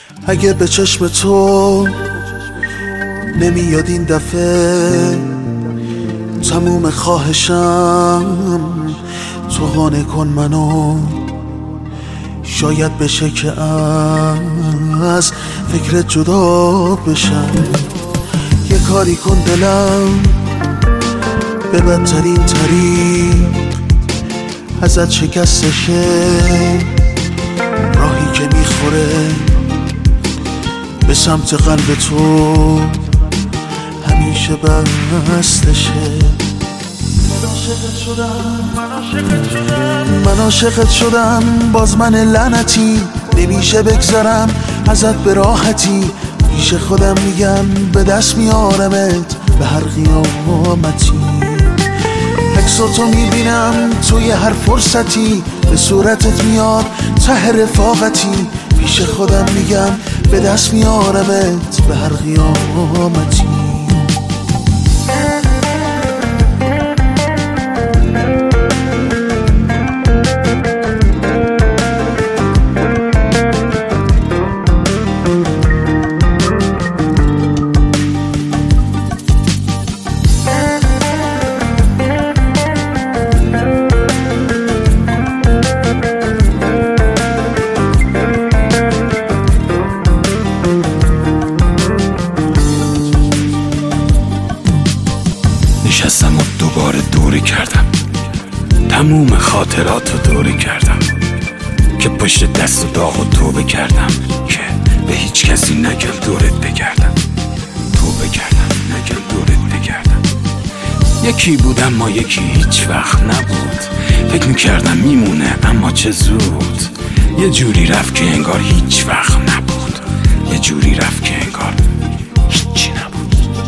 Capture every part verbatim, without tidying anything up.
اگه به چشم تو نمیاد این دفعه، تموم خواهشم تو قانع کن منو. شاید بشه که از فکرت جدا بشم. یه کاری کن دلم به بدترین طریق ازت شکستشه، راهی که میخوره به سمت قلب تو همیشه بستشه. من عاشقت شدم، باز من لعنتی نمیشه بگذرم ازت به راحتی. پیش خودم میگم به دست میارمت به هر قیامتی. عکساتو میبینم توی هر فرصتی، به صورتت میاد ته رفاقتی. پیش خودم میگم به دست میارمت به هر قیامتی. نشستم و دوباره دوری کردم، تموم خاطراتو دوری کردم که پشت دست و داغ و توبه کردم که به هیچ کسی نگم دورت بگردم. توبه کردم نگم دورت بگردم. یکی بود اما یکی هیچ وقت نبود. فکر میکردم میمونه اما چه زود. یه جوری رفت که انگار هیچ وقت نبود. یه جوری رفت که انگار هیچی نبود.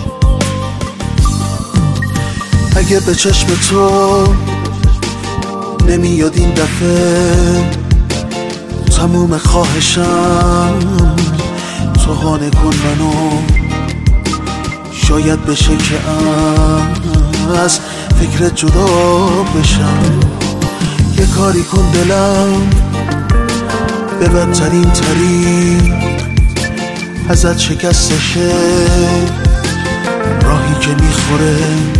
اگه به چشم تو نمیاد این دفعه، تموم خواهشم تو قانع کن منو. شاید بشه که از فکرت جدا بشم. یه کاری کن دلم به بدترین طریق ازت شکستشه، راهی که میخوره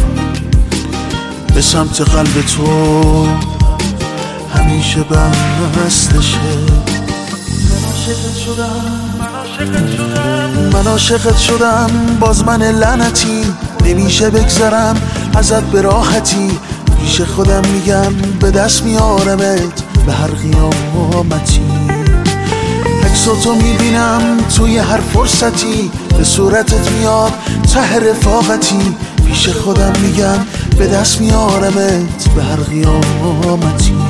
به سمت قلب تو همیشه بستشه. من عاشقت شدم، باز من لعنتی نمیشه بگذرم ازت به راحتی. پیش خودم میگم به دست میارمت به هر قیامتی. عکساتو میبینم توی هر فرصتی، به صورتت میاد ته رفاقتی. پیش خودم میگم به دست میارمت به هر قیامتی.